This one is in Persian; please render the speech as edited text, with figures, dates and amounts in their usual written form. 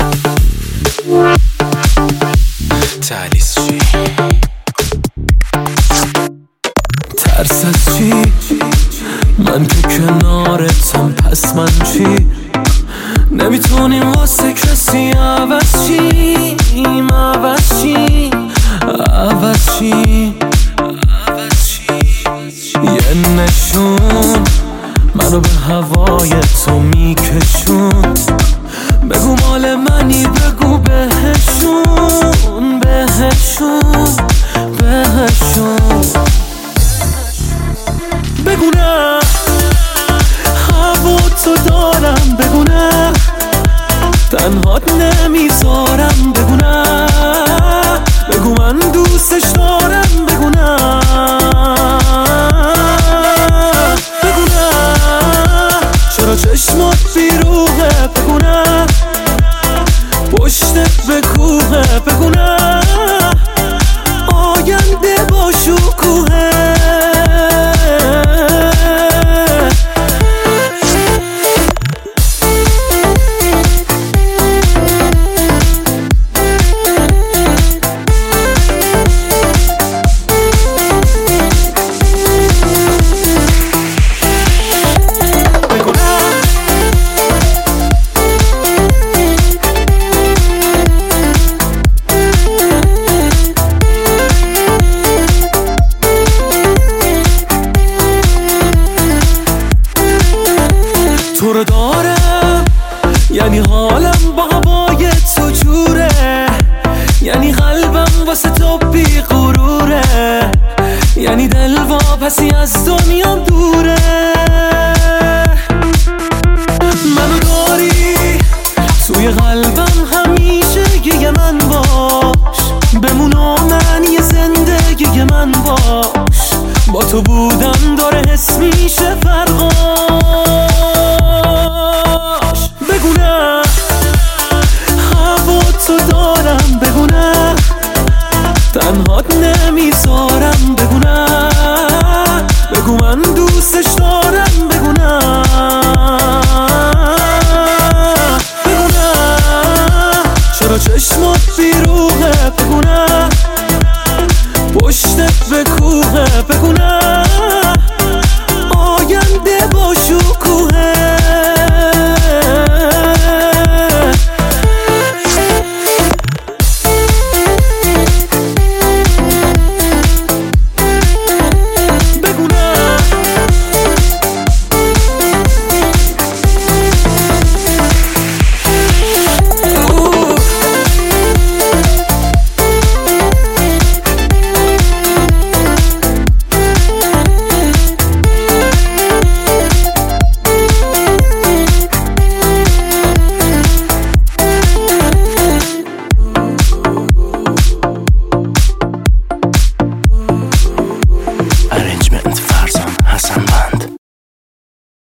تعلیس چی؟ ترس از چی؟ من که کنارتم، پس من چی؟ نمیتونیم واسه کسی عوض چیم، عوض چیم، عوض چیم. یه نشون منو به هوای تو میکشون، بگو مال منی، بگو بهشون، بهشون، بهشون. بگو نه هوا تو دارم، بگو نه تنهات نمیذارم، بگو نه بگو من دوستش دارم، بگو نه بگو نه چرا چشمات بیروحه، بگو نه پشتت به کوهه، بگو نه آینده با شکوهه. تو رو دارم یعنی حالم با هوای تو جوره، یعنی قلبم واسه تو بی غروره، یعنی دلواپسی از دنیام دوره. منو داری توی قلبم همیشه، یه من باش بمون و من یه زندگی من باش، با تو بودن داره حس میشه فرقاش. بگو نه هوا تو دارم، بگو نه تنهات نمیذارم، بگو نه بگو من دوستش دارم.